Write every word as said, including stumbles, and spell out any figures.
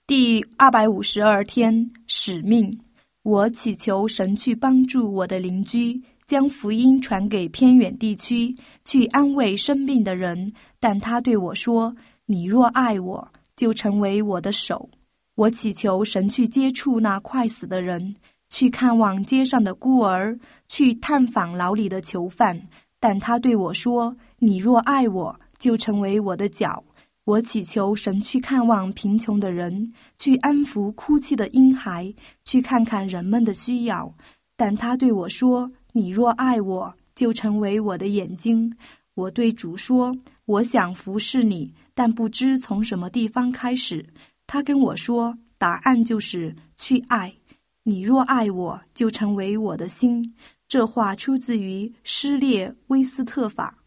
第二百五十二天，使命。我祈求神去帮助我的邻居，将福音传给偏远地区，去安慰生病的人。但他对我说：你若爱我，就成为我的手。我祈求神去接触那快死的人，去看望街上的孤儿，去探访牢里的囚犯。但他对我说：你若爱我，就成为我的脚。我祈求神去看望贫穷的人，去安抚哭泣的婴孩，去看看人们的需要。但他对我说：你若爱我，就成为我的眼睛。我对主说：我想服侍你，但不知从什么地方开始。他跟我说，答案就是去爱。你若爱我，就成为我的心。这话出自于施列威斯特法。